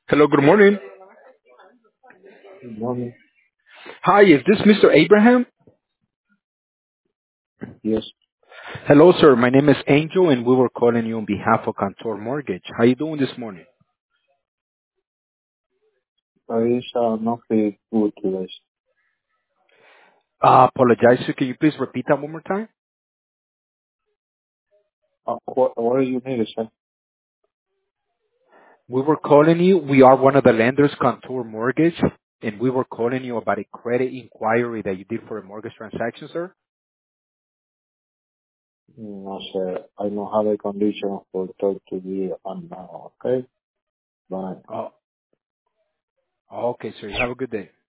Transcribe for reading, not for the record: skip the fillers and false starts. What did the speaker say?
Hello, good morning. Good morning. Hi, is this Mr. Abraham? Yes, Hello, sir. My name is Angel, and we were calling you on behalf of Cantor Mortgage. How you doing this morning? there is not very good today. Apologize, sir. Can you please repeat that one more time? What do you need, sir? We were calling you. We are one of the lenders, Cantor Mortgage, and we were calling you about a credit inquiry that you did for a mortgage transaction, sir. No, sir. I don't have a condition for talk to you on now, okay? Bye. Oh, okay, sir. You have a good day.